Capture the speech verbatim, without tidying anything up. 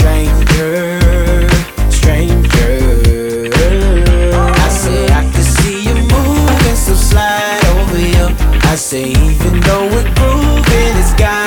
stranger, stranger. I say I can see you moving, so slide over here. I say even though we're grooving, it's got